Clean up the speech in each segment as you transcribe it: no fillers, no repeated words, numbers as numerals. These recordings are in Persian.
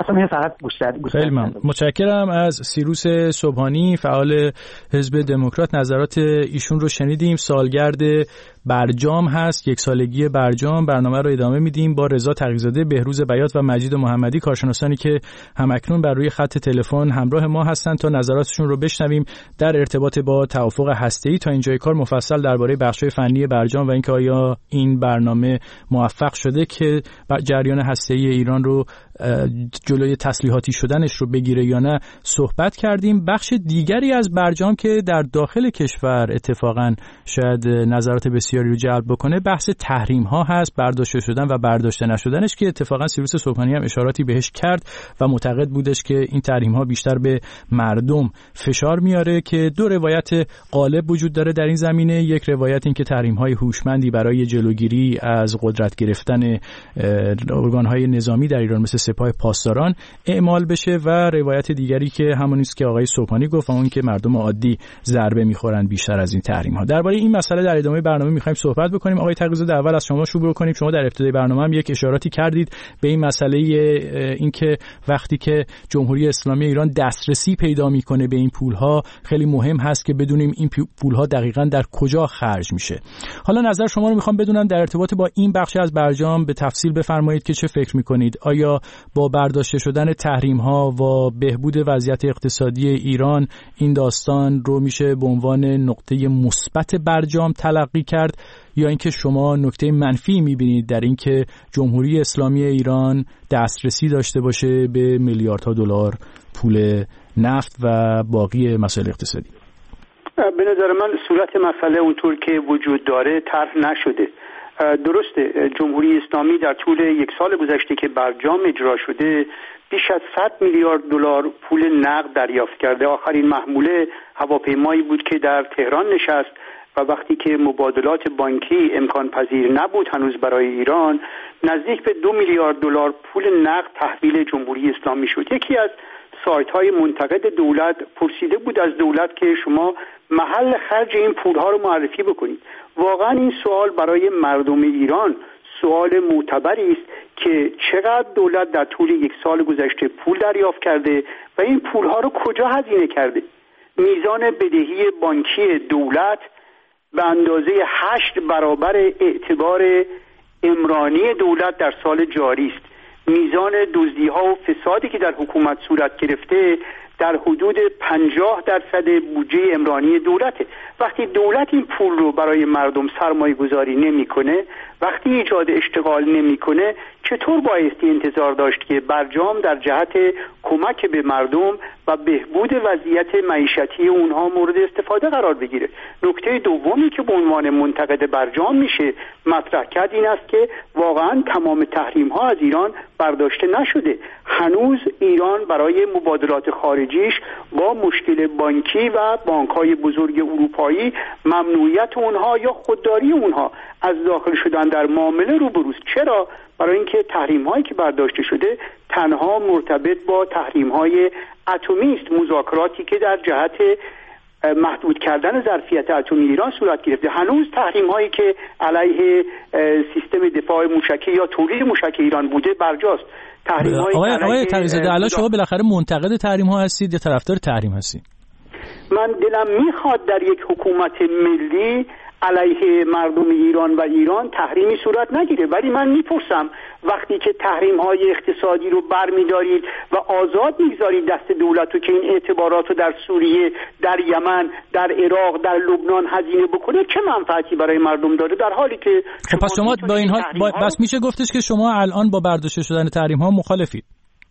می‌خواستم فقط خیلی متشکرم از سیروس صبحانی فعال حزب دموکرات. نظرات ایشون رو شنیدیم. سالگرد برجام هست، 1 سالگی برجام. برنامه رو ادامه میدیم با رضا تقی‌زاده، بهروز بیات و مجید محمدی، کارشناسانی که همکنون بر روی خط تلفن همراه ما هستند تا نظراتشون رو بشنویم در ارتباط با توافق هسته‌ای. تا اینجای کار مفصل درباره بخش‌های فنی برجام و اینکه آیا این برنامه موفق شده که جریان هسته‌ای ایران رو جلوی تسلیحاتی شدنش رو بگیره یا نه صحبت کردیم. بخش دیگری از برجام که در داخل کشور اتفاقا شاید نظرات بسیاری رو جلب بکنه بحث تحریم ها هست، برداشته شدن و برداشته نشدنش، که اتفاقا سیروس صبحانی هم اشاراتی بهش کرد و معتقد بودش که این تحریم ها بیشتر به مردم فشار میاره، که 2 روایت غالب وجود داره در این زمینه. یک روایت این که تحریم های هوشمندی برای جلوگیری از قدرت گرفتن ارگان های نظامی در ایران مثل سپاه پاسداران اعمال بشه، و روایت دیگری که همون است که آقای صبحانی گفت، اون که مردم عادی ضربه میخورن بیشتر از این تحریم ها. درباره این مسئله در ادامه برنامه میخوایم صحبت بکنیم. آقای تقی‌زاده، اول از شما شروع کنیم. شما در ابتدای برنامه هم یک اشاراتی کردید به این مسئله، این که وقتی که جمهوری اسلامی ایران دسترسی پیدا میکنه به این پولها، خیلی مهم هست که بدونیم این پولها دقیقاً در کجا خرج میشه. حالا نظر شما رو میخوام بدونم در ارتباط با این بخش از برجام به تفصیل بفرمایید که چه فکر میکنید. آیا با برداشته شدن تحریم‌ها و بهبود وضعیت اقتصادی ایران این داستان رو میشه به عنوان نقطه مثبت برجام تلقی کرد، یا اینکه شما نکته منفی میبینید در اینکه جمهوری اسلامی ایران دسترسی داشته باشه به میلیاردها دلار پول نفت و باقی مسائل اقتصادی؟ به نظر من صورت مسئله اونطور که وجود داره طرح نشده. درسته جمهوری اسلامی در طول 1 سال گذشته که برجام اجرا شده بیش از 100 میلیارد دلار پول نقد دریافت کرده. آخرین محموله هواپیمایی بود که در تهران نشست و وقتی که مبادلات بانکی امکان پذیر نبود هنوز برای ایران، نزدیک به 2 میلیارد دلار پول نقد تحویل جمهوری اسلامی شد. یکی از سایت های منتقد دولت پرسیده بود از دولت که شما محل خرج این پولها رو معرفی بکنید. واقعا این سوال برای مردم ایران سوال معتبری است که چقدر دولت در طول 1 سال گذشته پول دریافت کرده و این پولها رو کجا هزینه کرده. میزان بدهی بانکی دولت به اندازه 8 برابر اعتبار عمرانی دولت در سال جاری است. میزان دزدی‌ها و فسادی که در حکومت صورت گرفته در حدود 50% بودجه عمرانی دولته. وقتی دولت این پول رو برای مردم سرمایه گذاری نمی کنه، وقتی ایجاد اشتغال نمی کنه، چطور بایستی انتظار داشت که برجام در جهت کمک به مردم و بهبود وضعیت معیشتی اونها مورد استفاده قرار بگیره؟ نکته دومی که به عنوان منتقد برجام میشه مطرح کرد این است که واقعا تمام تحریم ها از ایران برداشته نشده. هنوز ایران برای مبادلات خارجیش با مشکل بانکی و بانک‌های بزرگ اروپایی ممنوعیت اونها یا خودداری اونها از داخل شدن در معامله روبروست. چرا؟ برای اینکه تحریم‌هایی که برداشته شده تنها مرتبط با تحریم‌های اتمی است، مذاکراتی که در جهت محدود کردن ظرفیت اتمی ایران صورت گرفته. هنوز تحریم‌هایی که علیه سیستم دفاع موشکی یا تولید موشک ایران بوده برجاست. آقای تقی‌زاده، الان شما بالاخره منتقد تحریم‌ها هستید یا طرفدار تحریم هستید؟ من دلم میخواد در یک حکومت ملی علیه مردم ایران و ایران تحریمی صورت نگیره، ولی من میپرسم وقتی که تحریم‌های اقتصادی رو برمی‌دارید و آزاد می‌گذارید دست دولت رو که این اعتبارات رو در سوریه، در یمن، در عراق، در لبنان هزینه بکنه، چه منفعتی برای مردم داره؟ در حالی که پس شما با این حال بس میشه گفتش که شما الان با برداشته شدن تحریم‌ها مخالفید.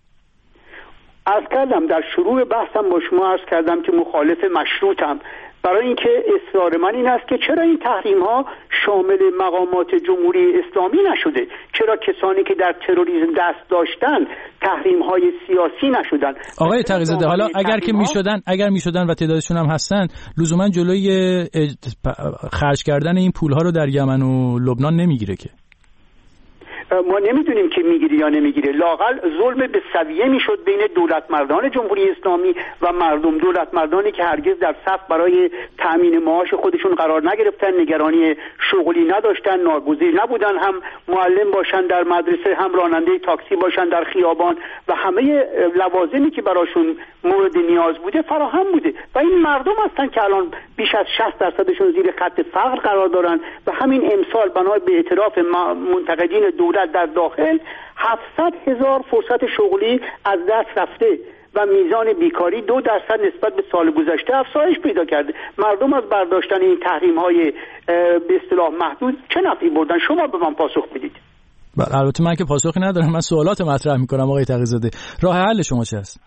عرض کردم در شروع بحثم با شما عرض کردم که مخالف مشروطم، برای اینکه اصرار من این است که چرا این تحریم ها شامل مقامات جمهوری اسلامی نشده؟ چرا کسانی که در تروریسم دست داشتن تحریم های سیاسی نشدن؟ آقای تقی‌زاده، حالا اگر میشدن و تعدادشون هم هستن، لزوما جلوی خرج کردن این پول ها رو در یمن و لبنان نمیگیره که؟ ما نمیدونیم که میگیره یا نمیگیره. لااقل ظلم به سویه میشد بین دولت مردان جمهوری اسلامی و مردم، دولت مردانی که هرگز در صف برای تأمین معاش خودشون قرار نگرفتن، نگرانی شغلی نداشتن، ناگزیر نبودن هم معلم باشن در مدرسه، هم راننده تاکسی باشن در خیابان و همه لوازمی که براشون مورد نیاز بوده فراهم بوده و این مردم هستن که الان بیش از 60% زیر خط فقر قرار دارن و همین امسال بنا به اعتراف منتقدین دولت در داخل 700,000 فرصت شغلی از دست رفته و میزان بیکاری 2% نسبت به سال گذشته افزایش پیدا کرده. مردم از برداشتن این تحریم‌های به اصطلاح محدود چه نفعی بردن؟ شما به من پاسخ بدید. البته من که پاسخی ندارم، من سوالات مطرح می‌کنم آقای تقی‌زاده. راه حل شما چه است؟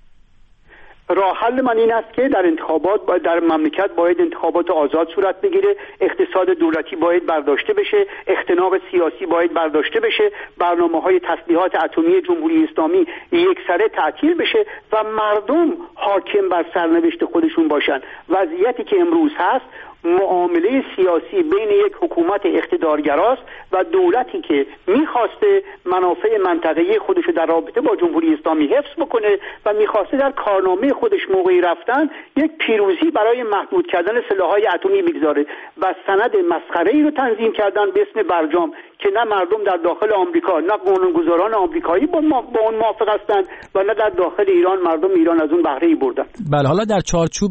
راه حل من این است که در انتخابات در مملکت باید انتخابات آزاد صورت بگیره، اقتصاد دولتی باید برداشته بشه، اختناق سیاسی باید برداشته بشه، برنامه‌های تسلیحات اتمی جمهوری اسلامی یکسره تعطیل بشه و مردم حاکم بر سرنوشت خودشون باشن. وضعیتی که امروز هست معامله سیاسی بین یک حکومت اقتدارگراست و دولتی که میخواسته منافع منطقه‌ای خودش در رابطه با جمهوری اسلامی حفظ بکنه و میخواسته در کارنامه خودش موقعی رفتن یک پیروزی برای محدود کردن سلاح‌های اتمی بگذاره و سند مسخره‌ای رو تنظیم کردن به اسم برجام که نه مردم در داخل آمریکا نه قانونگذاران آمریکایی با اون موافق هستند و نه در داخل ایران مردم ایران از اون بهره‌ای بردن. بله، حالا در چارچوب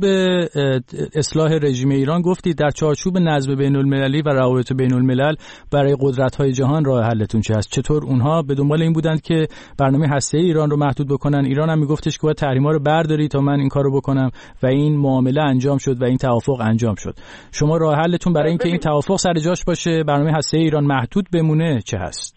اصلاح رژیم ایران گفتید، در چارچوب نظم بین‌المللی و روابط بین‌الملل برای قدرت‌های جهان راه حلتون چه است؟ چطور اونها به دنبال این بودند که برنامه هسته‌ای ایران رو محدود بکنن؟ ایران هم میگفتش که باید تحریم‌ها رو برداری تا من این کارو بکنم و این معامله انجام شد و این توافق انجام شد. شما راه حلتون برای اینکه این توافق سر جاش باشه، برنامه هسته‌ای ایران محدود بمونه چه هست؟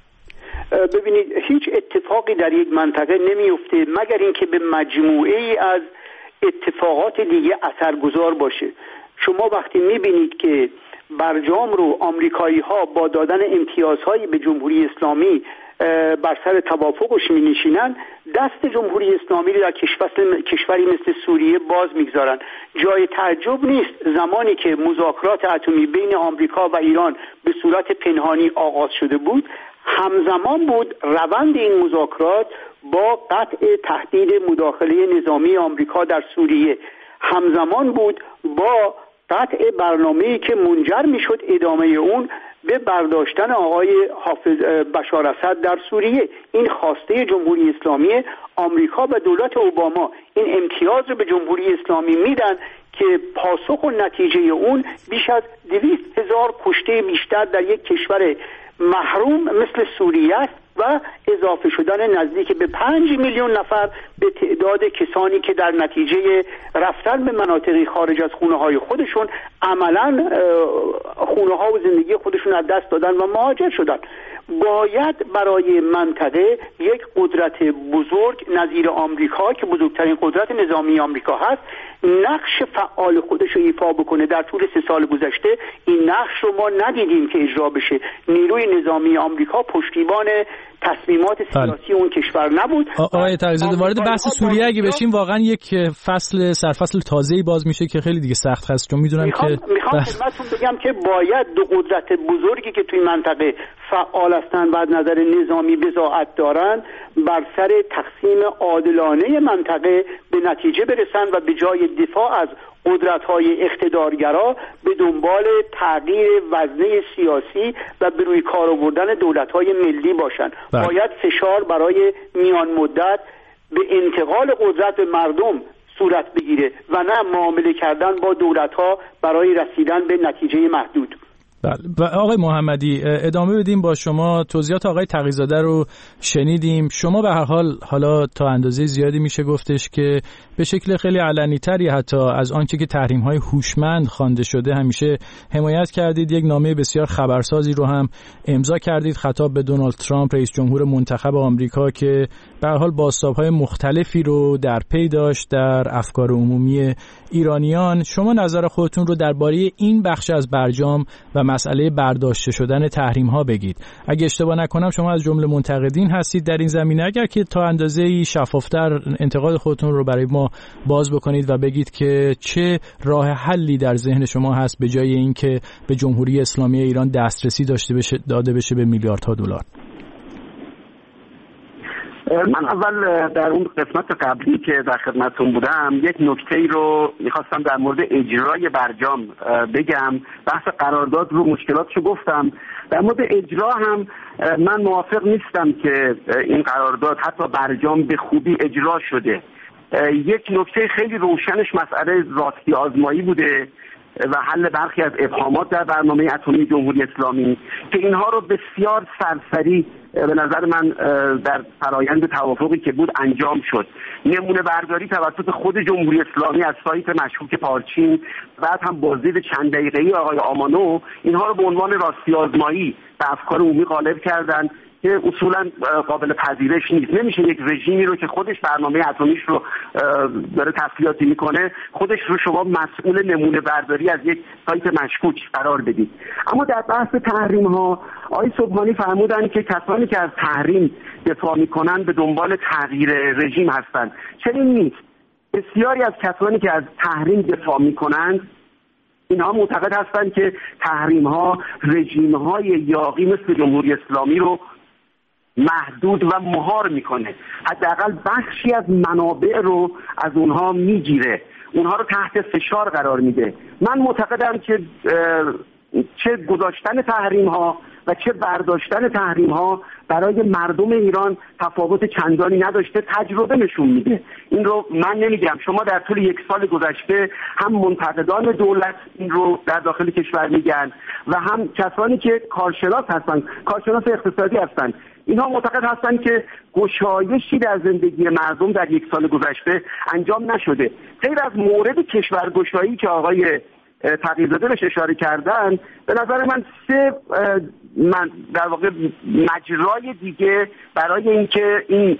ببینید هیچ اتفاقی در یک منطقه نمیفته مگر اینکه به مجموعه‌ای از اتفاقات دیگه اثرگذار باشه. شما وقتی میبینید که برجام رو آمریکایی‌ها با دادن امتیازهایی به جمهوری اسلامی بر سر توافقش می‌نشینن، دست جمهوری اسلامی رو در کشوری مثل سوریه باز می‌گذارن. جای تعجب نیست زمانی که مذاکرات اتمی بین آمریکا و ایران به صورت پنهانی آغاز شده بود، همزمان بود روند این مذاکرات با قطع تهدید مداخله نظامی آمریکا در سوریه، همزمان بود با قطع برنامه‌ای که منجر می‌شد ادامه اون به برداشتن آقای بشار اسد در سوریه. این خواسته جمهوری اسلامی، آمریکا و دولت اوباما این امتیاز رو به جمهوری اسلامی میدن که پاسخ و نتیجه اون بیش از 200,000 کشته بیشتر در یک کشور محروم مثل سوریه است و اضافه شدن نزدیک به 5 میلیون نفر به تعداد کسانی که در نتیجه رفتن به مناطقی خارج از خونه‌های خودشون عملاً خونه‌ها و زندگی خودشون از دست دادن و مهاجر شدن. باید برای منطقه یک قدرت بزرگ نظیر آمریکا که بزرگترین قدرت نظامی آمریکا هست نقش فعال خودش رو ایفا بکنه. در طول 3 سال گذشته این نقش رو ما ندیدیم که اجرا بشه. نیروی نظامی آمریکا پشتیبان تصمیمات سیاسی اون کشور نبود. آقای تقی‌زاده وارد بحث سوریه اگه بشیم واقعا یک سرفصل تازه‌ای باز میشه که خیلی دیگه سخت هست، چون میدونم که میخوام خدمتتون بگم که باید دو قدرت بزرگی که توی منطقه فعال هستن و از نظر نظامی بضاعت دارن بر سر تقسیم عادلانه منطقه به نتیجه برسن و به جای دفاع از قدرت‌های اقتدارگرا به دنبال تغییر وزنه سیاسی و به روی کار آوردن دولت‌های ملی باشن. باید فشار برای میان مدت به انتقال قدرت به مردم صورت بگیره و نه معامله کردن با دولت‌ها برای رسیدن به نتیجه محدود. و آقای محمدی ادامه بدیم با شما. توضیحات آقای تقی‌زاده رو شنیدیم. شما به هر حال حالا تا اندازه زیادی میشه گفتش که به شکل خیلی علنی‌تری حتی از آنچه که تحریم‌های هوشمند خوانده شده همیشه حمایت کردید. یک نامه بسیار خبرسازی رو هم امضا کردید خطاب به دونالد ترامپ رئیس جمهور منتخب آمریکا که به هر حال بازتاب‌های مختلفی رو در پی داشت در افکار عمومی ایرانیان. شما نظر خودتون رو درباره این بخش از برجام و مسئله برداشته شدن تحریم‌ها بگید. اگه اشتباه نکنم شما از جمله منتقدین هستید در این زمینه. اگر که تا اندازه‌ای شفافتر انتقاد خودتون رو برای ما باز بکنید و بگید که چه راه حلی در ذهن شما هست به جای اینکه به جمهوری اسلامی ایران دسترسی داده بشه به میلیاردها دلار. من اول در اون قسمت قبلی که در خدمتتون بودم یک نکته‌ای رو می‌خواستم در مورد اجرای برجام بگم. بحث قرارداد رو مشکلاتشو گفتم. در مورد اجرا هم من موافق نیستم که این قرارداد حتی برجام به خوبی اجرا شده. یک نکته خیلی روشنش مسئله راستی آزمایی بوده و حل برخی از ابهامات در برنامه اتمی جمهوری اسلامی که اینها رو بسیار سرسری به نظر من در فرایند توافقی که بود انجام شد. نمونه برداری توسط خود جمهوری اسلامی از سایت مشکوک پارچین، بعد هم بازدید چند دقیقه‌ای آقای آمانو، اینها رو به عنوان راستی آزمایی به افکار عمومی غالب کردن که اصولا قابل پذیرش نیست. نمیشه یک رژیمی رو که خودش برنامه اتمیش رو داره تسلیحاتی میکنه خودش رو شما مسئول نمونه برداری از یک سایت مشکوک قرار بدید. اما در بحث تحریم ها آقای سبحانی فرمودن که کسانی که از تحریم دفاع میکنن به دنبال تغییر رژیم هستند. چنین نیست. بسیاری از کسانی که از تحریم دفاع میکنند اینها معتقد هستند که تحریم ها رژیم های یاغی مثل جمهوری اسلامی رو محدود و مهار میکنه، حداقل بخشی از منابع رو از اونها میگیره، اونها رو تحت فشار قرار میده. من معتقدم که چه گذاشتن تحریم ها و چه برداشتن تحریم ها برای مردم ایران تفاوت چندانی نداشته. تجربه نشون میده. این رو من نمیگم، شما در طول یک سال گذشته هم منتقدان دولت این رو در داخل کشور میگن و هم کسانی که کارشناس هستن، کارشناس اقتصادی هستن، اینها معتقد هستن که گشایشی در زندگی مردم در یک سال گذشته انجام نشده. غیر از مورد کشورگشایی که آقای تقی‌زاده بهش اشاره کردن، به نظر من من در واقع مجرای دیگه برای اینکه این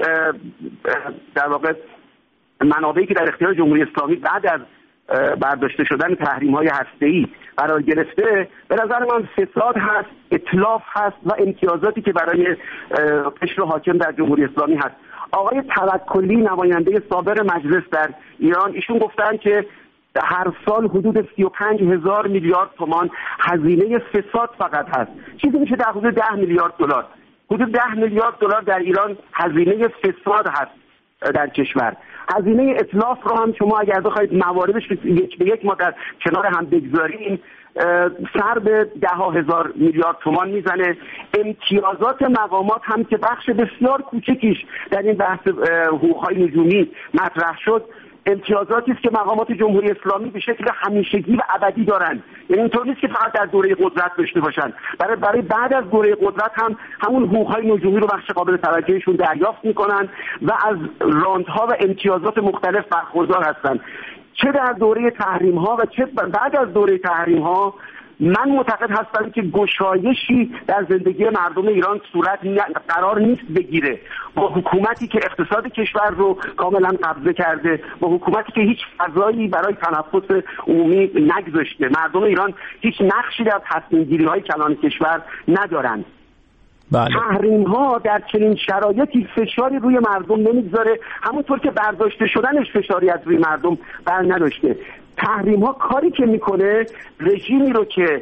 در واقع منابعی که در اختیار جمهوری اسلامی بعد از برداشته شدن تحریم‌های هسته‌ای قرار گرفته، به نظر من فساد هست، اتلاف هست و امتیازاتی که برای قشر حاکم در جمهوری اسلامی هست. آقای توکلی نماینده سابق مجلس در ایران، ایشون گفتن که هر سال حدود 35,000 میلیارد تومان هزینه فساد فقط هست. چیزی میشه در حدود 10 میلیارد دلار. حدود 10 میلیارد دلار در ایران هزینه فساد هست در کشور. هزینه اتلاف رو هم شما اگر بخواید مواردش یک به یک ما در کنار هم بگذاریم سر به 10,000 میلیارد تومان میزنه. امتیازات مقامات هم که بخش بسیار کوچکیش در این بحث حقوق‌های نجومی مطرح شد، امتیازاتی است که مقامات جمهوری اسلامی به شکل همیشگی و ابدی دارند. یعنی اینطور نیست که فقط در دوره قدرت داشته باشن، برای بعد از دوره قدرت هم همون حقوق‌های نجومی رو بخش قابل توجهشون دریافت میکنن و از راندها و امتیازات مختلف برخوردار هستند. چه در دوره تحریم ها و چه بعد از دوره تحریم ها من معتقد هستم که گشایشی در زندگی مردم ایران صورت قرار نیست بگیره. با حکومتی که اقتصاد کشور رو کاملا قبضه کرده، با حکومتی که هیچ فضایی برای تنفس عمومی نگذاشته، مردم ایران هیچ نقشی در تصمیم گیری های کلان کشور ندارند. بله. تحریم ها در چنین شرایطی فشاری روی مردم نمیگذاره، همونطور که برداشته شدنش فشاری از روی مردم بر نداشته. تحریم ها کاری که میکنه رژیمی رو که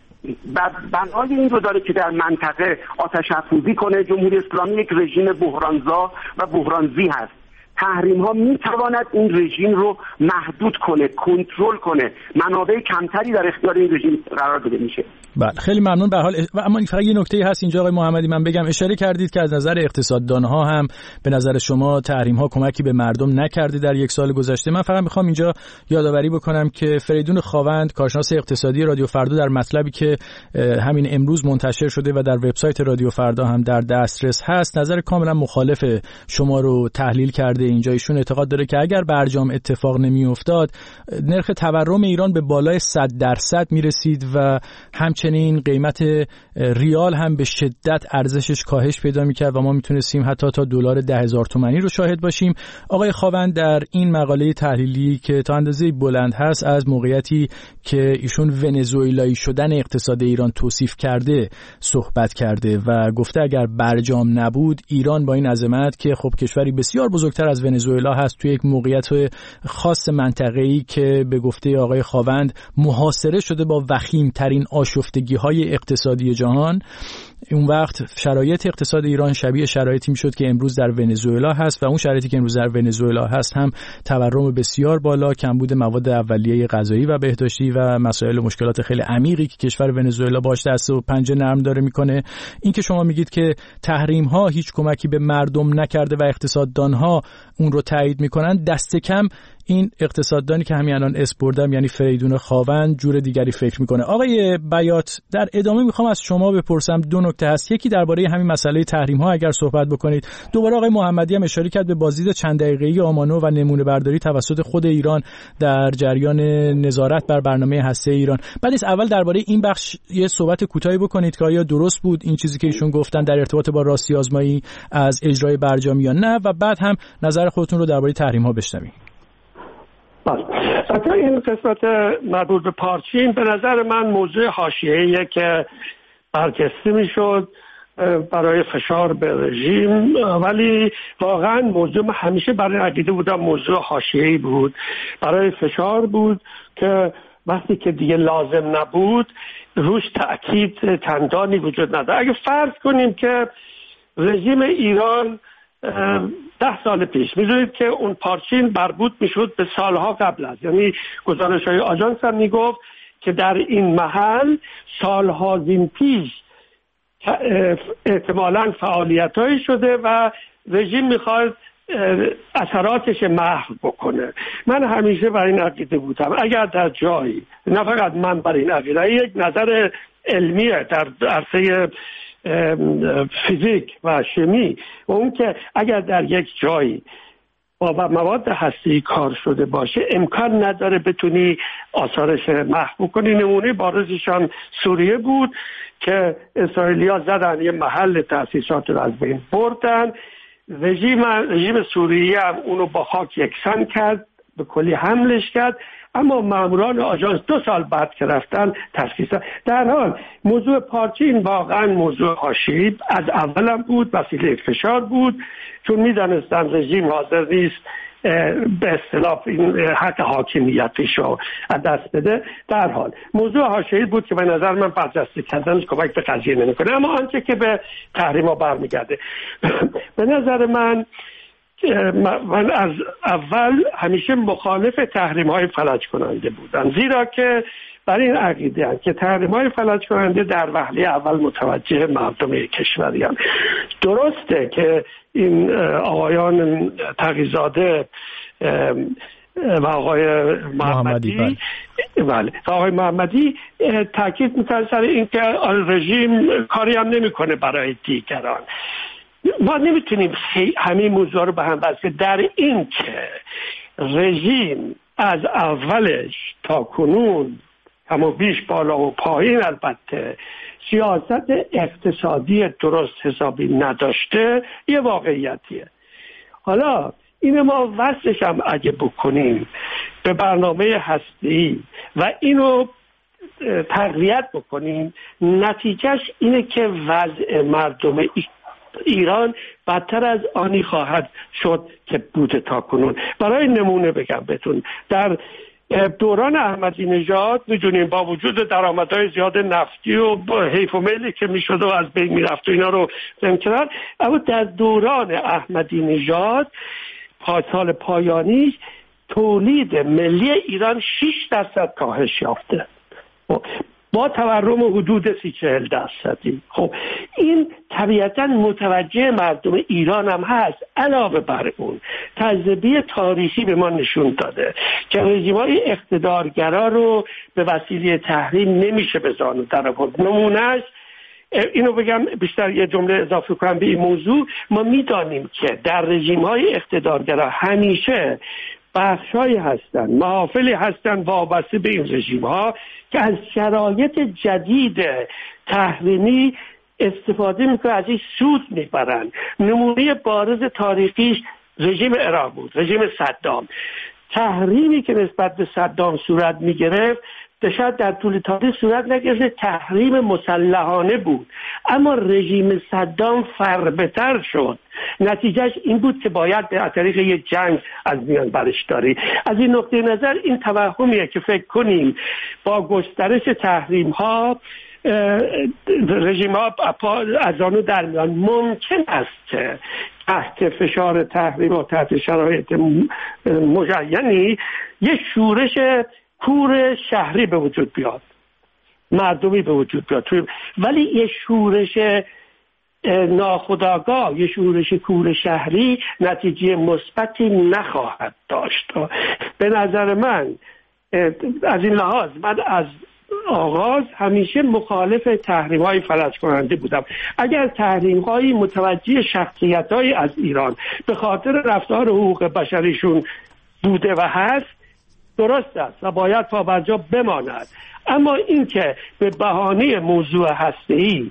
بنای این رو داره که در منطقه آتش افروزی کنه. جمهوری اسلامی یک رژیم بحرانزا و بحرانزی هست. تحریم ها میتواند این رژیم رو محدود کنه، کنترل کنه، منابع کمتری در اختیار این رژیم قرار داده میشه. بله خیلی ممنون. به حال اما فقط یه نکته هست اینجا آقای محمدی من بگم، اشاره کردید که از نظر اقتصاددانها هم به نظر شما تحریم ها کمکی به مردم نکرده در یک سال گذشته. من فقط میخوام اینجا یادآوری بکنم که فریدون خاوند کارشناس اقتصادی رادیو فردا در مطلبی که همین امروز منتشر شده و در وبسایت رادیو فردا هم در دسترس هست نظر کاملا مخالف شما رو تحلیل کرده. اینجا ایشون اعتقاد داره که اگر برجام اتفاق نمیافتاد نرخ تورم ایران به بالای 100% میرسید و همچنین قیمت ریال هم به شدت ارزشش کاهش پیدا میکرد و ما میتونستیم حتی تا دلار 10,000 تومانی رو شاهد باشیم. آقای خاوند در این مقاله تحلیلی که تا اندازه بلند هست از موقعیتی که ایشون ونزوئلایی شدن اقتصاد ایران توصیف کرده صحبت کرده و گفته اگر برجام نبود ایران با این عظمت که خب کشوری بسیار بزرگتر از ونزوئلا هست توی یک موقعیت خاص منطقه‌ای که به گفته آقای خاوند محاصره شده با وخیم‌ترین آشفتگی‌های اقتصادی جهان، اون وقت شرایط اقتصاد ایران شبیه شرایطی میشد که امروز در ونزوئلا هست و اون شرایطی که امروز در ونزوئلا هست هم تورم بسیار بالا، کمبود مواد اولیه غذایی و بهداشتی و مسائل و مشکلات خیلی عمیقی که کشور ونزوئلا باش دست و پنجه نرم داره میکنه. این که شما میگید که تحریم ها هیچ کمکی به مردم نکرده و اقتصاددان ها اون رو تایید میکنن، دست کم این اقتصاددانی که همین الان اسم بردم یعنی فریدون خاوند جور دیگری فکر میکنه. آقای بیات، در ادامه میخوام از شما بپرسم، دو نکته هست. یکی درباره همین مسئله تحریم ها اگر صحبت بکنید. دوباره آقای محمدی هم اشاره کرد به بازدید چند دقیقه‌ای آمانو و نمونه برداری توسط خود ایران در جریان نظارت بر برنامه هسته ایران. بعد از اول درباره این بخش یه صحبت کوتاهی بکنید که آیا درست بود این چیزی که ایشون گفتن در ارتباط با راستی آزمایی از اجرای برجام یا نه، و بعد هم نظر خودتون رو درباره تحریم ها بشنویم. حتی این قسمت مربوط به پارچین به نظر من موضوع حاشیه‌ایه که برجسته میشد برای فشار به رژیم، ولی واقعا موضوع من همیشه برای عقیده بودم موضوع حاشیه‌ای بود، برای فشار بود که وقتی که دیگه لازم نبود روش تأکید چندانی وجود نداره. اگه فرض کنیم که رژیم ایران 10 سال پیش، می‌دونید که اون پارچین مربوط میشد به سالها قبل از، یعنی گزارش‌های آژانس هم میگفت که در این محل سالها زین پیش احتمالاً فعالیت‌هایی شده و رژیم می‌خواد اثراتش محو بکنه. من همیشه بر این عقیده بودم اگر در جایی، نه فقط من بر این عقیده، یک نظر علمیه در عرصه فیزیک و شیمی، اون که اگر در یک جایی با مواد هسته‌ای کار شده باشه امکان نداره بتونی آثارش محو کنی. نمونه بارزشان سوریه بود که اسرائیلی‌ها زدن یه محل تأسیسات رو از بین بردن، رژیم سوریه هم اونو با خاک یکسان کرد، به کلی حملش کرد، اما ماموران آژانس 2 سال بعد که رفتن تشخیص. در حال موضوع پارچین واقعا موضوع حاشیه‌ای از اولم بود، وسیله فشار بود، چون میدانستن رژیم حاضر نیست به اصطلاح این حق حاکمیتش رو از دست بده. در حال موضوع حاشیه‌ای بود که به نظر من برجسته کردنش کمک به قضیه نمی‌کنه. اما آنچه که به تحریم‌ها برمیگرده، به نظر من از اول همیشه مخالف تحریم‌های فلج کننده بودم، زیرا که برای این عقیده هم که تحریم‌های فلج کننده در وهله اول متوجه مردم کشوریان. درسته که این آقایان تقی‌زاده و آقای محمدی آقای محمدی تاکید می‌کنن سر این که رژیم کاری هم نمی‌کنه برای دیگران. ما نمیتونیم همین موضوع رو به هم بسته در این که رژیم از اولش تا کنون اما بیش بالا و پایین البته سیاست اقتصادی درست حسابی نداشته، یه واقعیتیه. حالا اینو ما وصلش هم اگه بکنیم به برنامه هسته‌ای و اینو تقویت بکنیم، نتیجهش اینه که وضع مردم ایران بدتر از آنی خواهد شد که بوده تا کنون. برای نمونه بگم بهتون، در دوران احمدی نژاد میدونیم با وجود درآمدهای زیاد نفتی و حیف و میلی که میشد و از بین میرفت و اینا رو نمی‌کرد، اما در دوران احمدی نژاد سال پایانی تولید ملی ایران 6% کاهش یافته با تورم حدود 30-40%. خب این طبیعتا متوجه مردم ایران هم هست. علاوه بر اون تجربه تاریخی به ما نشون داده که رژیم‌های اقتدارگرا رو به وسیله تحریم نمیشه به زانو در آورد. نمونهش اینو بگم، بیشتر یه جمله اضافه کنم به این موضوع، ما میدانیم که در رژیم‌های اقتدارگرا همیشه بخشایی هستن، محافلی هستن وابسته به این رژیم‌ها که از شرایط جدید تحریمی استفاده میکنن، از این سود میبرن. نمونه بارز تاریخیش رژیم عراق بود، رژیم صدام. تحریمی که نسبت به صدام صورت میگرفت شاید در طول تاریخ صورت نگرفته، تحریم مسلحانه بود، اما رژیم صدام فربه‌تر شد. نتیجهش این بود که باید به طریق یک جنگ از میان برش داری. از این نقطه نظر این توهمیه که فکر کنیم با گسترش تحریم ها رژیم ها از آنو در میان. ممکن است که تحت فشار تحریم و تحت شرایط مجینی یک شورش کور شهری به وجود بیاد، مردمی به وجود بیاد، ولی یک شورش ناخودآگاه، یه شورش کور شهری نتیجه مثبتی نخواهد داشت. به نظر من از این لحاظ من از آغاز همیشه مخالف تحریم‌های فلج کننده بودم. اگر تحریم‌های متوجه شخصیت‌های از ایران به خاطر رفتار حقوق بشریشون بوده و هست، درست است و باید پابرجا بماند. اما این که به بهانه موضوع هسته‌ای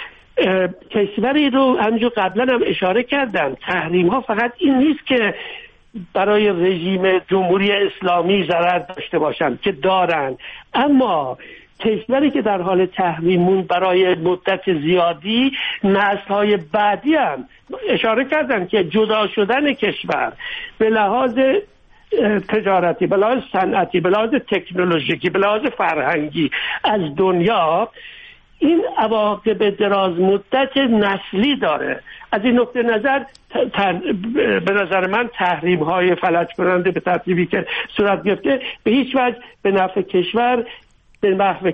کشوری رو همونجور قبلا هم اشاره کردم، تحریم ها فقط این نیست که برای رژیم جمهوری اسلامی ضرر داشته باشند که دارن، اما کشوری که در حال تحریمون برای مدت زیادی نسل‌های بعدی هم اشاره کردن که جدا شدن کشور به لحاظ تجارتی، به لحاظ صنعتی، به لحاظ تکنولوژیکی، به لحاظ فرهنگی از دنیا، این عواقب دراز مدت نسلی داره. از این نقطه نظر به نظر من تحریم های فلج کننده به ترتیبی که صورت گرفته به هیچ وجه به نفع کشور، به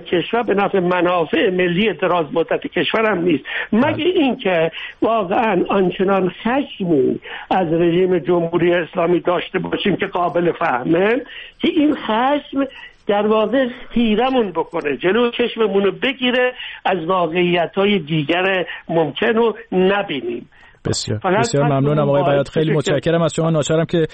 نفع منافع ملی دراز مدت کشور هم نیست، مگه اینکه واقعا آنچنان خشمی از رژیم جمهوری اسلامی داشته باشیم که قابل فهمه که این خشم در واقع خیرمون بکنه، جلو چشممونو بگیره، از واقعیت‌های دیگر ممکن رو نبینیم. بسیار ممنونم آقای بیات، خیلی متشکرم از شما. ناچارم که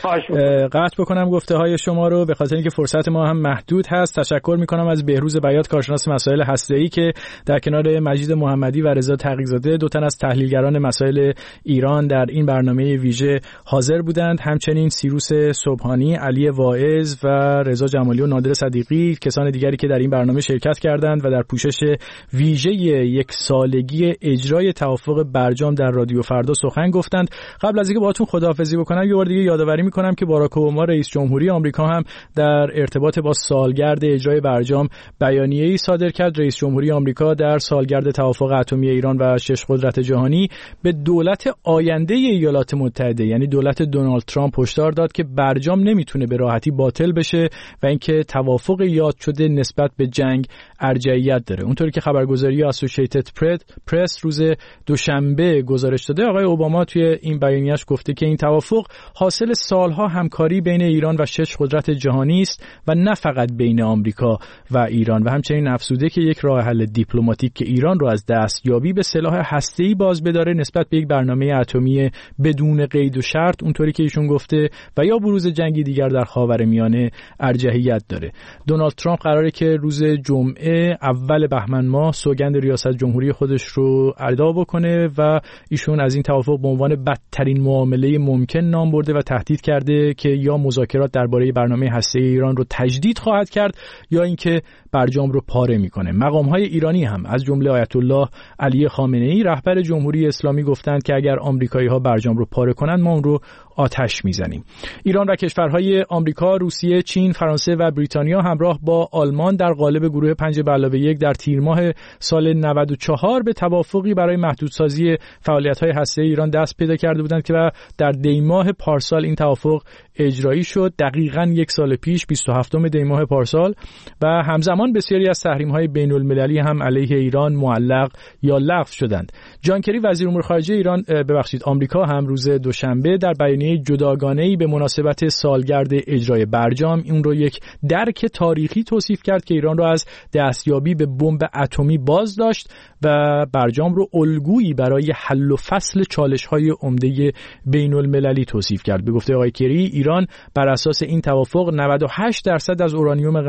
قطع بکنم گفته های شما رو به خاطر اینکه فرصت ما هم محدود هست. تشکر میکنم از بهروز بیات، کارشناس مسائل هسته‌ای که در کنار مجید محمدی و رضا تقی‌زاده، دو تن از تحلیلگران مسائل ایران در این برنامه ویژه حاضر بودند. همچنین سیروس صبحانی، علی واعظ و رضا جمالی و نادر صدیقی، کسان دیگری که در این برنامه شرکت کردند و در پوشش ویژه یک سالگی اجرای توافق برجام در رادیو فردا سخن گفتند. قبل از اینکه باهاتون خداحافظی بکنم یه بار دیگه یادآوری میکنم که باراک اوباما رئیس جمهوری آمریکا هم در ارتباط با سالگرد اجرای برجام بیانیه‌ای صادر کرد. رئیس جمهوری آمریکا در سالگرد توافق اتمی ایران و 6 قدرت جهانی به دولت آینده ایالات متحده، یعنی دولت دونالد ترامپ، هشدار داد که برجام نمیتونه به راحتی باطل بشه و اینکه توافق یاد شده نسبت به جنگ ارجحیت داره. اونطوری که خبرگزاری اسوسییتد پرس روز دوشنبه گزارش داده، آقای اوباما توی این بیانیه‌اش گفته که این توافق حاصل سالها همکاری بین ایران و 6 قدرت جهانی است و نه فقط بین آمریکا و ایران، و همچنین افزوده که یک راه حل دیپلماتیک که ایران رو از دستیابی به سلاح هسته‌ای باز بداره نسبت به یک برنامه اتمی بدون قید و شرط، اونطوری که ایشون گفته، و یا بروز جنگی دیگر در خاورمیانه ارجحیت داره. دونالد ترامپ قراره که روز جمعه اول بهمن ماه سوگند ریاست جمهوری خودش رو ادا بکنه و ایشون از این توافق به عنوان بدترین معامله ممکن نام برده و تهدید کرده که یا مذاکرات درباره برنامه هسته‌ای ایران رو تجدید خواهد کرد یا اینکه برجام رو پاره میکنه. مقام‌های ایرانی هم از جمله آیت الله علی خامنه‌ای رهبر جمهوری اسلامی گفتند که اگر آمریکایی‌ها برجام رو پاره کنند ما اون رو آتش میزنیم. ایران و کشورهای آمریکا، روسیه، چین، فرانسه و بریتانیا همراه با آلمان در قالب گروه 5+1 در تیر ماه سال 94 به توافقی برای محدودسازی فعالیت‌های هسته‌ای ایران دست پیدا کرده بودند که در دی ماه پارسال این توافق اجرایی شد. دقیقاً یک سال پیش 27 دی ماه پارسال، و همزمان بسیاری از تحریم‌های بین‌المللی هم علیه ایران معلق یا لغو شدند. جان کری وزیر امور خارجه آمریکا هم روز دوشنبه در بیانیه جداگانه‌ای به مناسبت سالگرد اجرای برجام اون رو یک درک تاریخی توصیف کرد که ایران رو از دستیابی به بمب اتمی باز داشت و برجام رو الگویی برای حل و فصل چالش‌های عمده بین‌المللی توصیف کرد. به گفته آقای کری، ایران بر اساس این توافق 98% از اورانیوم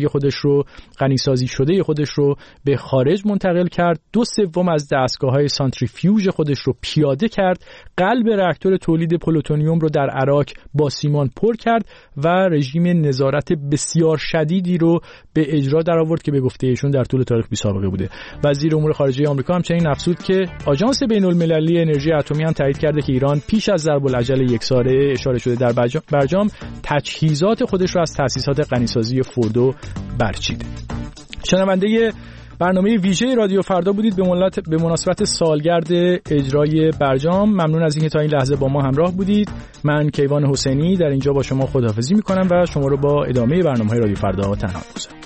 غنیسازی شده خودش رو به خارج منتقل کرد، 2/3 از دستگاه‌های سانتریفیوژ خودش رو پیاده کرد، قلب راکتور تولید پلوتونیوم رو در عراق با سیمان پر کرد و رژیم نظارت بسیار شدیدی رو به اجرا درآورد که به گفته ایشون در طول تاریخ بی‌سابقه بوده. وزیر امور خارجه آمریکا همچنین افزود که آژانس بین‌المللی انرژی اتمی هم تایید کرده که ایران پیش از ضرب العجل یکساره اشاره شده در برجام تجهیزات خودش رو از تأسیسات غنیسازی فوردو برچیده. شنونده برنامه ویژه رادیو فردا بودید به مناسبت سالگرد اجرای برجام. ممنون از اینکه تا این لحظه با ما همراه بودید. من کیوان حسینی در اینجا با شما خداحافظی میکنم و شما رو با ادامه برنامه‌های رادیو فردا تنها می‌گذارم.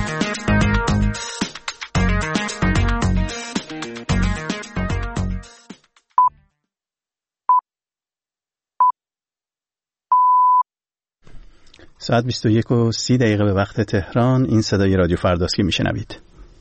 ساعت 21:30 به وقت تهران. این صدای رادیو فرداست که میشنوید.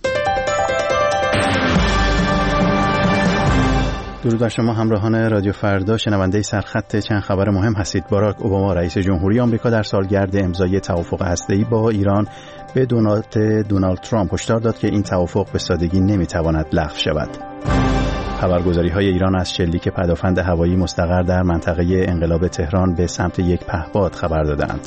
درود بر شما همراهان رادیو فردا، شنونده سرخط چند خبر مهم هستید. باراک اوباما رئیس جمهوری آمریکا در سالگرد امضای توافق هسته‌ای با ایران به دونالد ترامپ هشدار داد که این توافق به سادگی نمیتواند لغو شود. خبرگزاری‌های ایران از شلیک پدافند هوایی مستقر در منطقه انقلاب تهران به سمت یک پهپاد خبر دادند.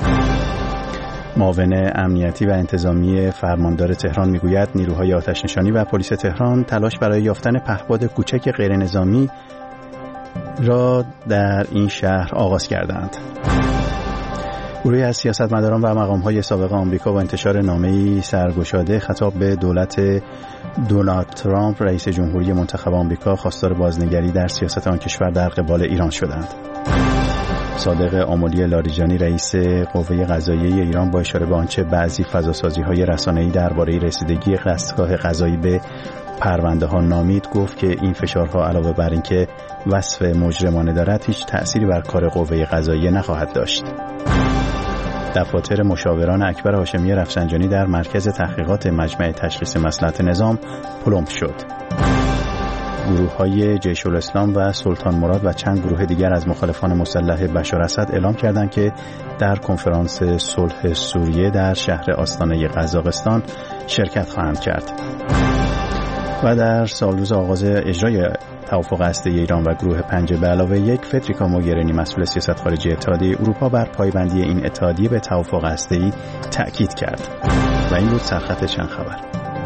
معاون امنیتی و انتظامی فرماندار تهران میگوید نیروهای آتش‌نشانی و پلیس تهران تلاش برای یافتن پهپاد کوچک غیرنظامی را در این شهر آغاز کردند. گروهی از سیاستمداران و مقام‌های سابق آمریکا با انتشار نامه‌ای سرگشاده خطاب به دولت دونالد ترامپ رئیس جمهوری منتخب آمریکا خواستار بازنگری در سیاست آن کشور در قبال ایران شدند. صادق آملی لاریجانی رئیس قوه قضاییه ایران با اشاره به آنچه بعضی فضاسازی‌های رسانه‌ای درباره رسیدگی دستگاه قضایی به پرونده‌ها نامید، گفت که این فشارها علاوه بر اینکه وصف مجرمانه دارد هیچ تأثیری بر کار قوه قضاییه نخواهد داشت. دفاتر مشاوران اکبر هاشمی رفسنجانی در مرکز تحقیقات مجمع تشخیص مصلحت نظام پلمپ شد. گروه‌های جیش الاسلام و سلطان مراد و چند گروه دیگر از مخالفان مسلح بشار اسد اعلام کردند که در کنفرانس صلح سوریه در شهر آستانه قزاقستان شرکت خواهند کرد. و در سالروز آغاز اجرای توافق هسته‌ای ایران و گروه 5 به علاوه 1 فدریکا موگرینی مسئول سیاست خارجی اتحادیه اروپا بر پایبندی این اتحادیه به توافق هسته‌ای تأکید کرد. و این بود سرخط چند خبر.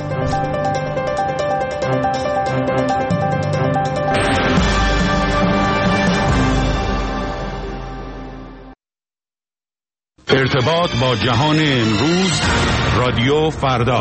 ارتباط با جهان امروز، رادیو فردا.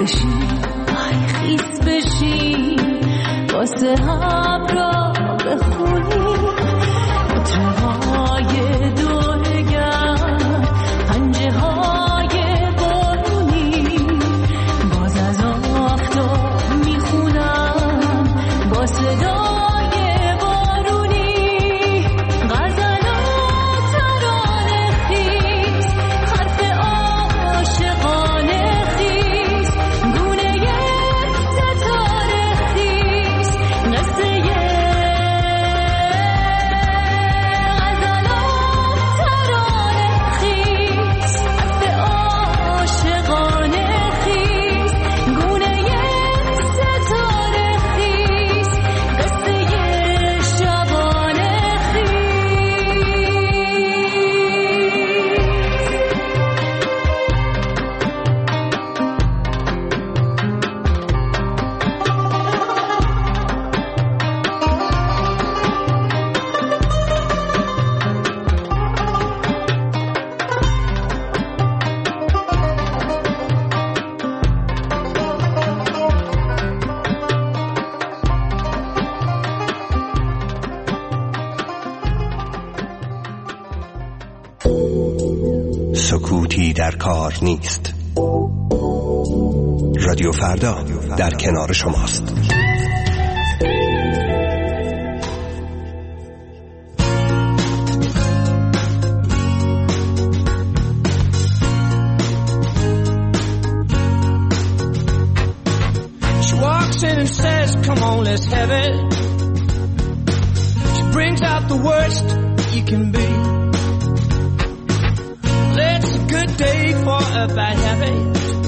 بشین ای خیس بشین واسه هم را بخونیم مطرهای دورگر پنجه های بارونی باز از آفتاب میخونم با صدا سکوتی در کار نیست. رادیو فردا در کنار شماست. She walks in and says, come on, let's have it. She brings out the worst you can be. Day for a bad habit.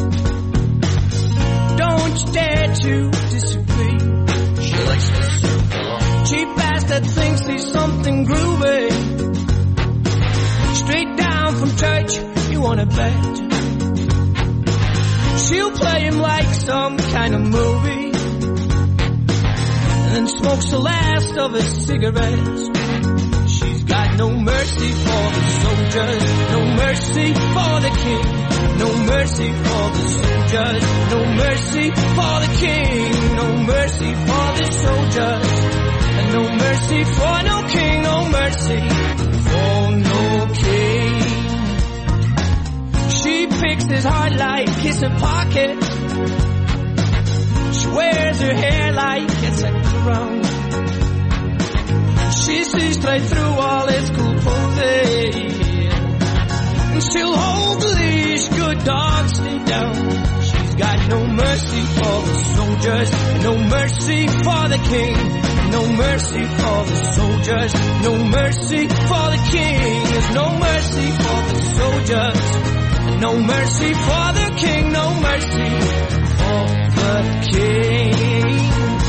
Don't you dare to disagree. She likes to circle on. Cheap ass that thinks he's something groovy. Straight down from church, you wanna bet. She'll play him like some kind of movie, and then smokes the last of his cigarettes. She's got no mercy for the soldiers, no mercy for the king, no mercy for the soldiers, no mercy for the king, no mercy for the soldiers, and no mercy for no king, no mercy for no king. She picks his heart like it's a pocket. She wears her hair like it's a crown. She sees straight through all his cool posing, and she'll hold the leash, good dogs stay down. She's got no mercy for the soldiers, no mercy for the king, no mercy for the soldiers, no mercy for the king. There's no mercy for the soldiers, no mercy for the king, no mercy for the king.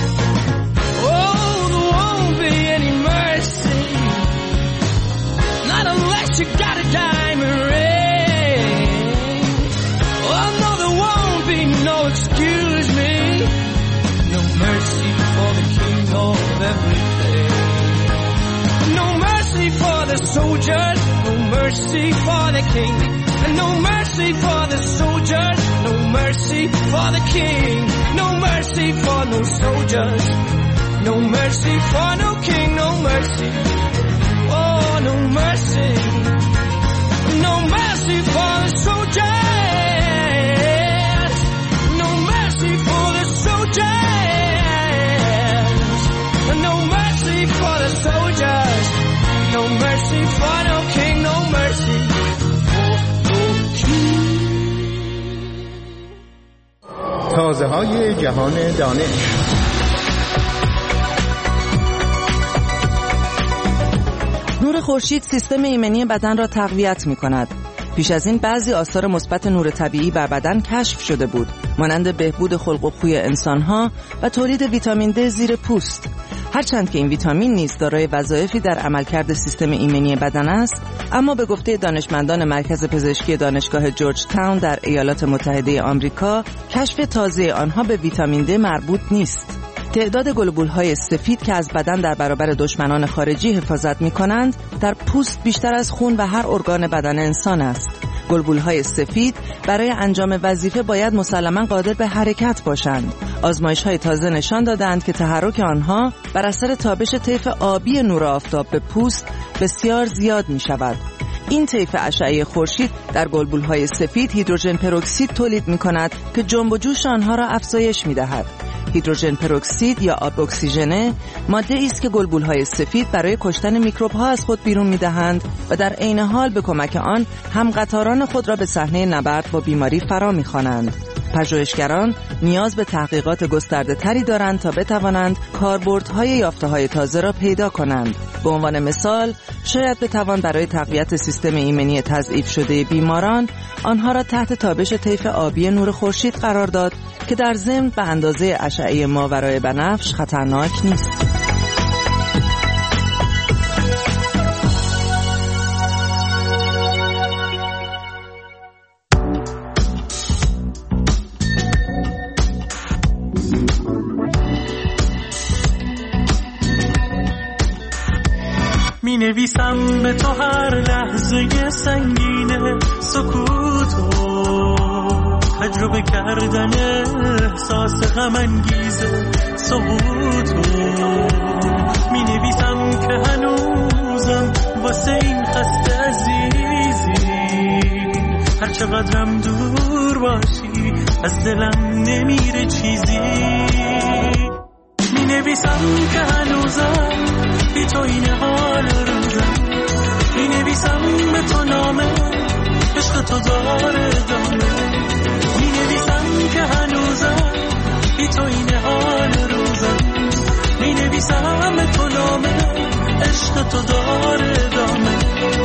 You got a diamond ring. Oh no, there won't be no excuse me. No mercy for the king of everything. No mercy for the soldiers, no mercy for the king. And no mercy for the soldiers, no mercy for the king. No mercy for no soldiers, no mercy for no king, no mercy. Oh, no mercy. No mercy for the soldiers. No mercy for the soldiers. No mercy for the soldiers. No mercy for no king. No mercy for no king. تازه‌های جهان دانش. نور خورشید سیستم ایمنی بدن را تقویت می‌کند. پیش از این بعضی آثار مثبت نور طبیعی بر بدن کشف شده بود، مانند بهبود خلق و خوی انسان‌ها و تولید ویتامین د زیر پوست. هرچند که این ویتامین نیز دارای وظایفی در عملکرد سیستم ایمنی بدن است، اما به گفته دانشمندان مرکز پزشکی دانشگاه جورج تاون در ایالات متحده آمریکا، کشف تازه آنها به ویتامین د مربوط نیست. تعداد گلبول‌های سفید که از بدن در برابر دشمنان خارجی حفاظت می‌کنند، در پوست بیشتر از خون و هر ارگان بدن انسان است. گلبولهای سفید برای انجام وظیفه باید مسلماً قادر به حرکت باشند. آزمایش‌های تازه نشان دادند که تحرک آنها بر اثر تابش طیف آبی نور آفتاب به پوست بسیار زیاد می‌شود. این طیف اشعه خورشید در گلبولهای سفید هیدروژن پروکسید تولید می‌کند که جنب و جوش آنها را افزایش می‌دهد. هیدروژن پروکسید یا آب اکسیژنه ماده است که گلبولهای سفید برای کشتن میکروب‌ها از خود بیرون می‌دهند و در عین حال به کمک آن هم قطاران خود را به صحنه نبرد با بیماری فرا می‌خوانند. پژوهشگران نیاز به تحقیقات گسترده‌تری دارند تا بتوانند کاربردهای یافته‌های تازه را پیدا کنند. به عنوان مثال، شاید بتوان برای تقویت سیستم ایمنی تضعیف شده بیماران آنها را تحت تابش طیف آبی نور خورشید قرار داد که در ضمن به اندازه اشعه ماورای بنفش خطرناک نیست. می نویسم به تو هر لحظه سنگینه سکوتو تجربه کردن احساس غم انگیز سقوطو می نویسم که هنوزم واسه این خسته عزیزی هر چقدرم دور باشی از دلم نمیره چیزی می نویسم که هنوزم بی تو این حال روزم می نویسم به تو نامه عشق تو داره دامه می نویسم که هنوزم بی تو این حال روزم می نویسم به تو نامه عشق تو داره دامه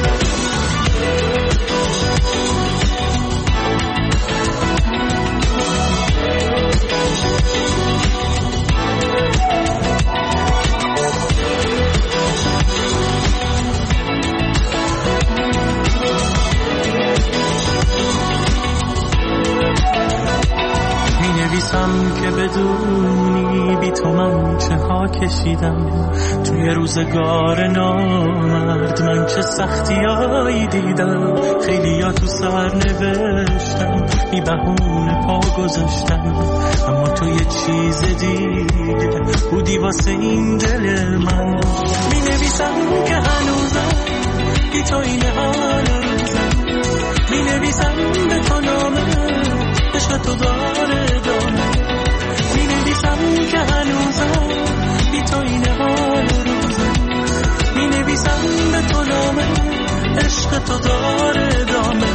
نویسم که بدونی بی تو من چه ها کشیدم توی روزگار نامرد من چه سختیایی دیدم خیلی ها تو سر نوشتم بی بهونه پا گذاشتم اما تو یه چیز دیگه بودی واسه این دل من می نویسم که هنوزم بی تو این حال روزم می نویسم به تو نامه عشق تو داره دامه می نویسم که هنوزم بی تو این حال روزم می نویسم به تو نامه عشق تو داره دامه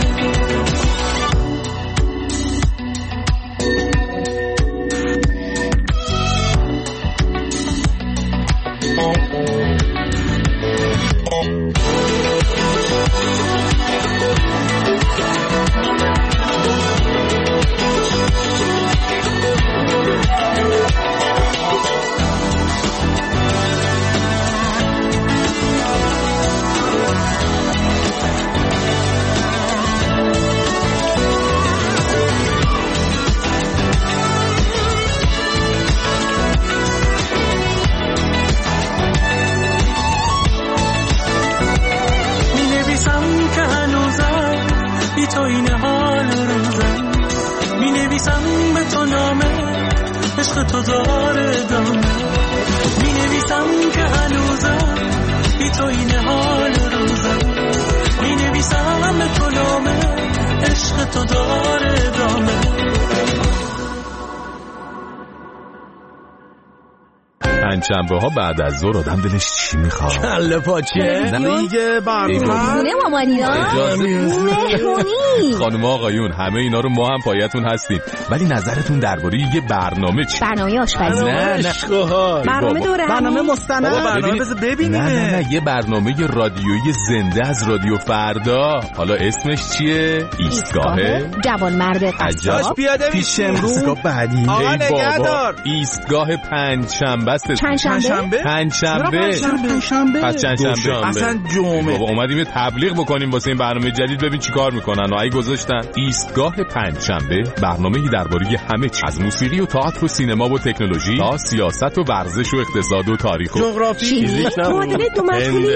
تو این حال روزم می نویسم به تو نامه عشق تو داره دامه می نویسم که هنوزم بی تو این حال روزم می نویسم به تو نامه عشق تو داره دامه پنجشنبه ها بعد از ظهر آدم دلش چی میخواد؟ کله پاچه دیگه خونه مامانینا مهمونی خانم آقایون همه اینا رو ما هم پایتون هستیم ولی نظرتون درباره یه برنامه چی؟ برنامه آشپزی نه برنامه دوره برنامه مستند برنامه ببینیم نه یه برنامه رادیویی زنده از رادیو فردا حالا اسمش چیه؟ ایستگاه جوان مرد قصاب پیاده پیش امروز بعدی آقا نگهدار ایستگاه پنجشنبه است پنجشنبه؟ پنجشنبه پس چندشنبه اصلا جمعه. بابا اومدیم تبلیغ بکنیم واسه این برنامه جدید، ببین چی کار میکنن. و اگه گذاشتن ایستگاه پنجشنبه، برنامه‌ای درباره همه چیز از موسیقی و تئاتر و سینما و تکنولوژی تا سیاست و ورزش و اقتصاد و تاریخ و جغرافی، معادله دو مشغولی.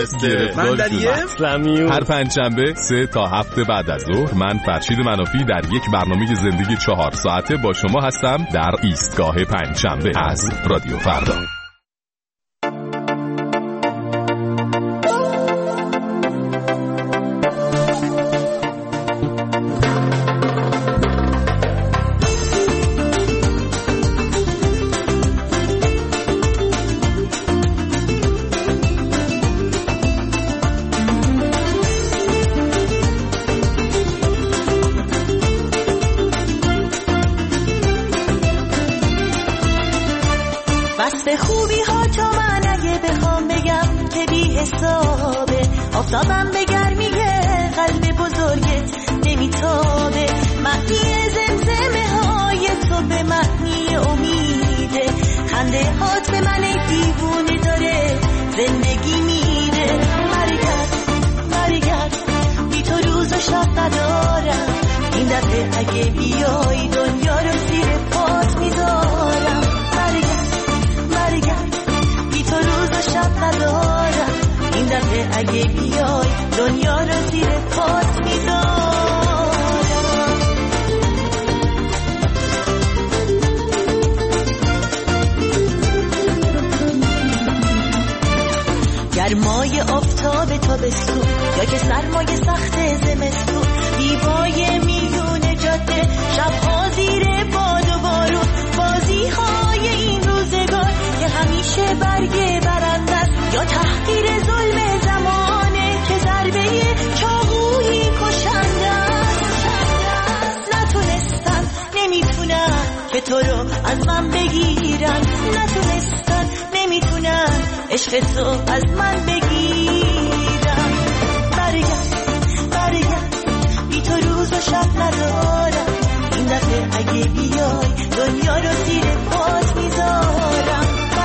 هر پنجشنبه 3 تا 7 بعد از ظهر من فرشید منافی در یک برنامه زندگی 4 ساعته با شما هستم در ایستگاه پنجشنبه از رادیو فردا. آفتابم به گرمی قلب بزرگت نمیتابه، معنی زمزمه های تو به معنی امیده، خنده هات به من دیوونه داره زندگی میده. مرگرد بی تو روز و شب ندارم، این دفعه اگه بیای دنیا رو زیر پات میذارم. مرگرد بی تو روز و شب ندارم، این دفعه اگه بیای دنیا رو زیر پات میذارم. گرمای آفتاب تابستون یا که سرمای سخت زمستون، دیوای میون جاده، شبها زیر باد و بارون، بازی های این روزگار که همیشه برگ برنده است یا تحقیر ظلم زمانه که ضربه چاقویی کشنده است. نتونستن نمیتونن که تو رو از من بگیرن، نتونستن نمیتونن عشق تو از من بگیرن. برگرد بی تو روز و شب ندارم، این دفعه اگه بیای دنیا رو زیر پات میذارم.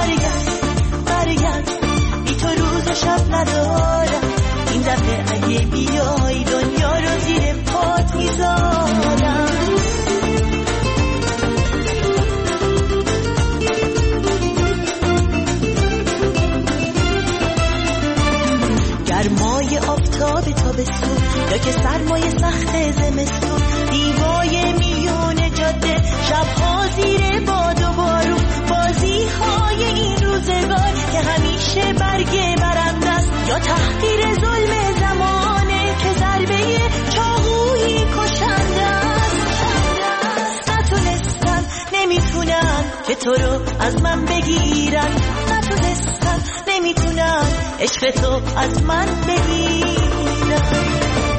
برگرد بی تو روز و شب ندارم، این دفعه اگه بیای دنیا رو زیر پات میذارم. گرمای آفتاب تابستون یا که سرمای سخت زمستون، دیوای میون جاده، شبها زیر باد و بارون، بازی های این روزگار که همیشه برگ برنده است یا تحقیر ظلم زمانه که ضربه چاقویی کشنده است. نتونستن نمیتونن که تو رو از من بگیرن، نتونستن نمیتونن عشق تو از من بگیرن.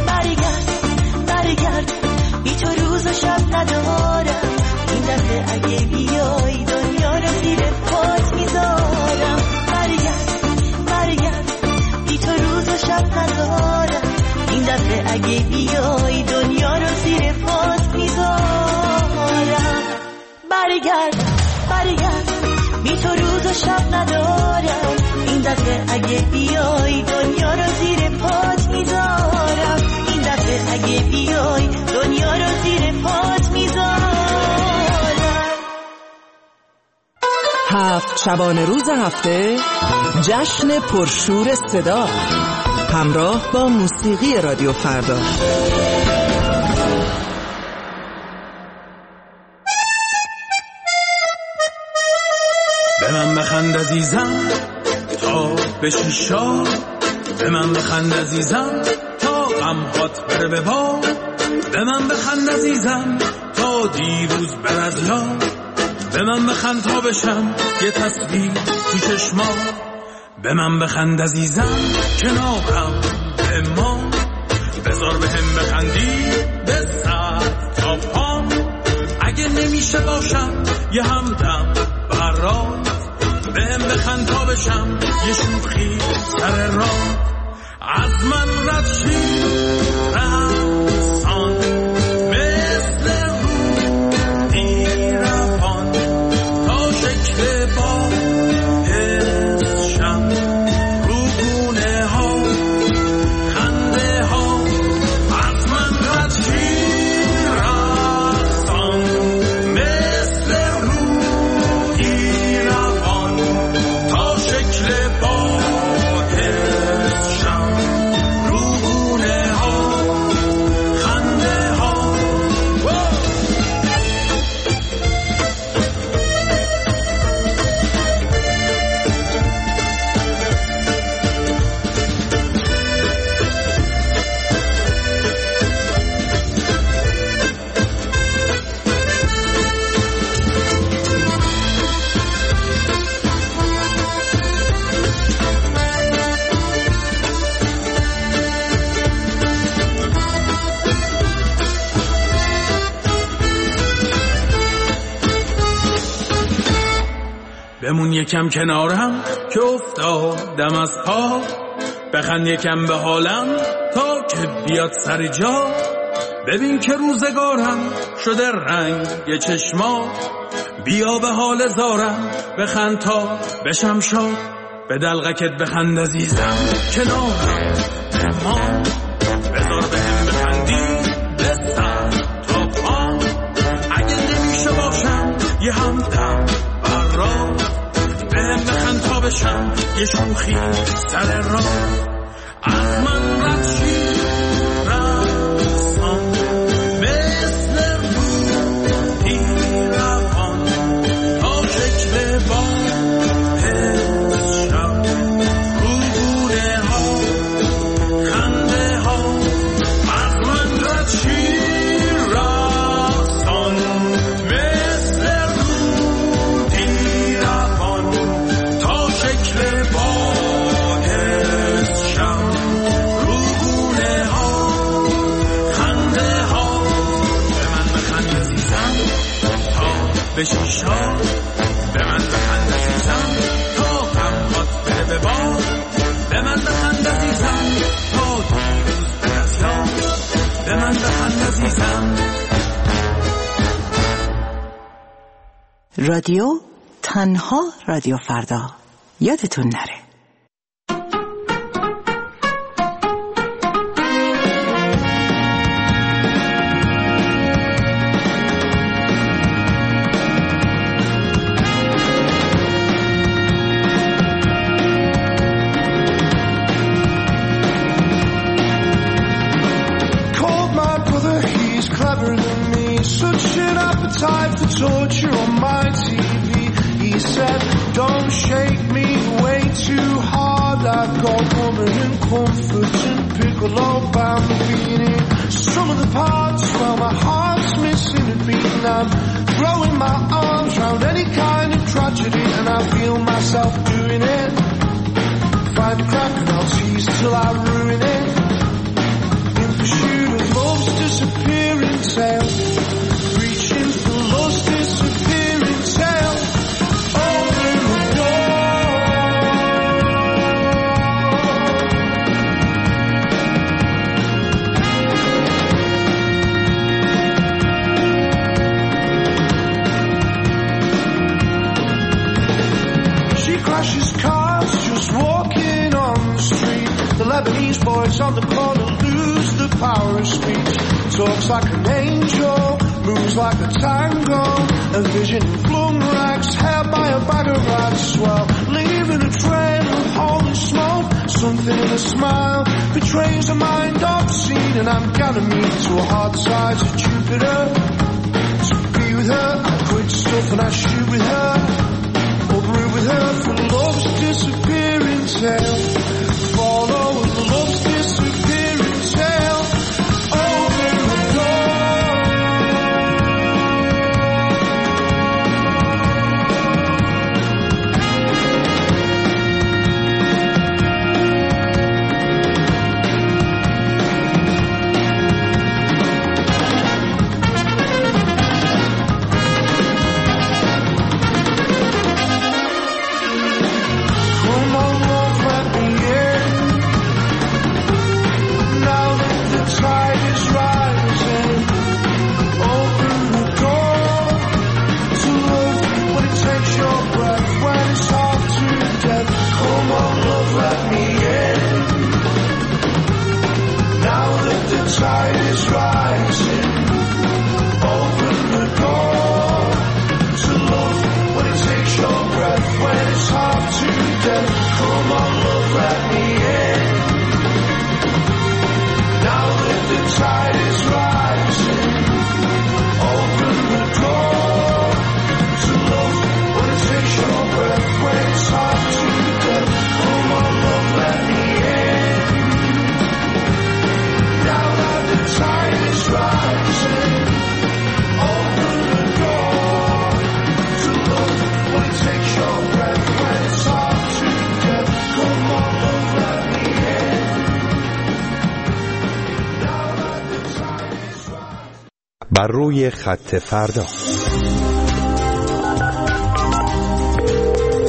برگرد بی تو روز و شب ندارم، این دفعه اگه بیای دنیا رو زیر پات میذارم. برگرد بی تو روز و شب ندارم، این دفعه اگه بیای دنیا رو زیر پات میذارم. برگرد بی تو روز و شب ندارم، این دفعه اگه بیای دنیا رو زیر پات میذارم. این دفعه اگه بیای دنیا رو زیر پات میذارم. 7 شبانه روز هفته، جشن پرشور صدا، همراه با موسیقی رادیو فردا. به من بخند عزیزم تا بشی شاد، به من بخند عزیزم تا غمهات بره به باد، به من بخند عزیزم تا دیروز بر از یاد، به من بخند تا بشم یه تصویر تو چشمات، به من بخند عزیزم کنارم به ما، بذار به هم بخندی به سر تا پام، اگه نمیشه باشم یه همدم برات، به هم بخند تا بشم یه شوخی سر راه، از من رد شی رقصان مثل رو دیرفان تا شکل با بمون یکم کنارم که افتادم از پا، بخند یکم به حالم تا که بیاد سر جا، ببین که روزگارم شده رنگ چشما، بیا به حال زارم بخند تا بشم شاد، به دلغکت بخند عزیزم کنارم ما، بذار بهم بخندی به سر تا پا، اگه نمیشه باشم یه همدم برا، بهم بخند تا بشم یه شوخی سر راه، از من رد شی رقصان مثل روحی روان، تا شکل باه شب روبونه ها خنده ها، از من رد شی رقصان مثل روحی روان، تا شکل باه شب روبونه ها خنده ها، به من بخند عزیزم تا بشی شاد، به من بخند عزیزم تا غمهات بره به باد، به من بخند عزیزم تا دیروز بره از یاد، به من بخند عزیزم. رادیو تنها رادیو فردا، یادتون نره. Called my brother, he's cleverer than me. Such an appetite for torture on my TV. He said, don't shake me way too hard. I've got woman and comfort and piccolo bambini. Some of the parts, well, my heart's missing a beat. And I'm throwing my arms round any kind of tragedy, and I feel myself doing it. Find a crack and I'll tease till I ruin it. In pursuit of love's disappearing tale, reaching for love's disappearing tale. Open the door. She crashes cars just walking on the street. The Lebanese boys on the corner lose the power of speech. Talks like an angel, moves like a tango. A vision in flung rags, held by a bag of rats. Well, leaving a trail of holy smoke. Something in a smile betrays a mind obscene. And I'm gonna meet to a hard side of Jupiter. To be with her, I quit stuff and I shoot with her. Or brew with her for love's disappearing tale. Follow love's disappearing tale. Open the door. Come on, love, let me in. Now that the tide is rising, open the door to love when it takes your breath, when it's hard to death. Come on, love, let me in. Now that the tide is rising, open the door to love when it takes your breath, when it's hard to death. Come on, love, let me in. Now that the tide is rising, open the door to love when it takes your breath, when it's hard to death. Come on, love, let me in. Now that the tide is rising, open the door to love when it takes your breath, when it's hard to death. Come on, love, let me in. Now that the tide is rising. بر روی خط فردا.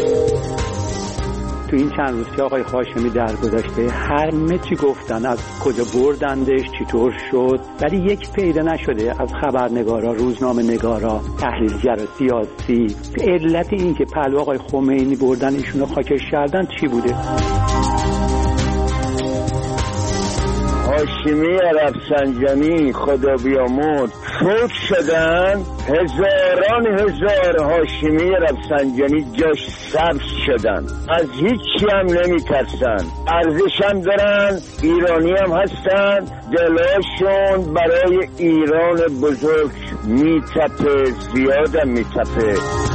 این چند روز که آقای هاشمی درگذشته همه چی گفتن، از کجا بردندش، چطور شد، ولی یک پیدا نشده از خبرنگارا، روزنامه‌نگارا، تحلیلگر سیاسی علت این که پهلو آقای خمینی بردن ایشونو خاکش کردن چی بوده. هاشمی رفسنجانی خدا بیامرز فوت شدن، هزار هاشمی رفسنجانی جاش سبز شدن، از هیچی هم نمی ترسن، ارزش هم دارن، ایرانی هم هستن، دلاشون برای ایران بزرگ می تپه، زیادم می تپه.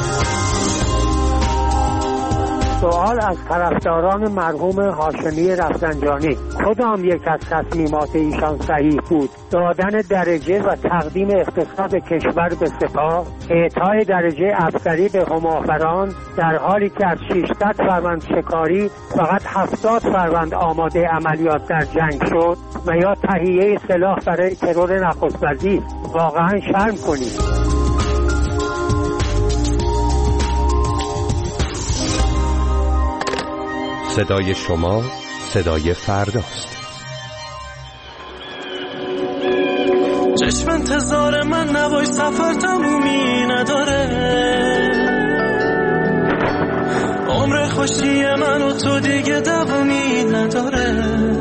سوال از طرفداران مرحوم هاشمی رفسنجانی: کدام یک از تصمیمات ایشان صحیح بود؟ دادن درجه و تقدیم اقتصاد کشور به سپاه، اعطای درجه افسری به همافران، در حالی که از 600 فروند شکاری فقط 70 فروند آماده عملیات در جنگ شد، و یا تهیه سلاح برای ترور نخست وزیر؟ واقعا شرم کنید. صدای شما صدای فرداست. چشم انتظار من نباش، سفر تمومی نداره، عمر خوشی من و تو دیگه دوامی نداره.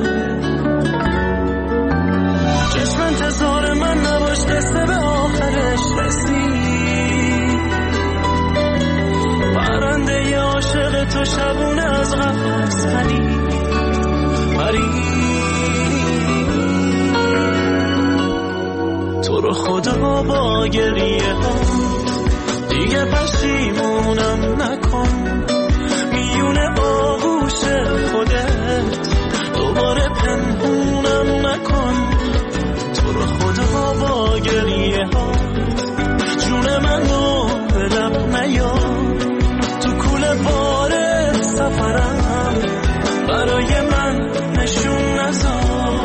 چشم انتظار من نباش، قصه به آخرش رسید، پرنده عاشق تو شبونه از قفس پرید. تو رو خدا با گریه ها دیگه پشیمونم نکن، میونه آغوش خودت دوباره پنهونم نکن. تو رو خدا با گریه ها جون منو به لب نیار، تو کوله بار سفرم برای من نشون نذار.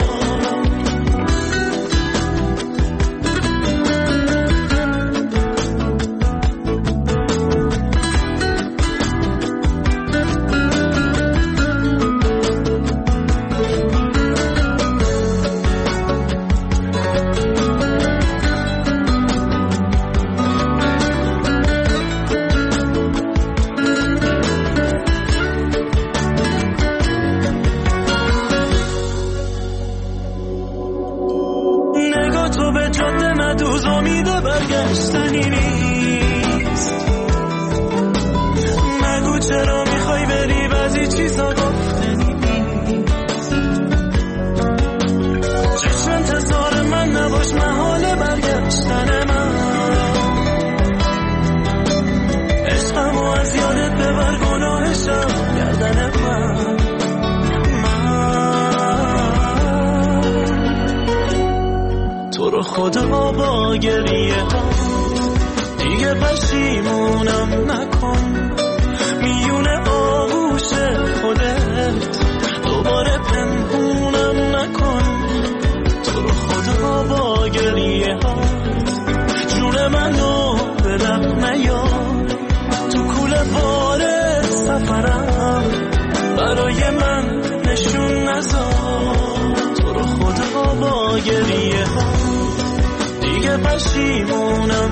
خدا با گریه ها دیگه پشیمونم نکن، میونه آغوش خودت دوباره پنهونم نکن. تو رو خدا با گریه ها جون منو به لب نیار، تو کوله بار سفرم برای من نشون نذار. تو رو خدا با گریه ها دیگه پشیمونم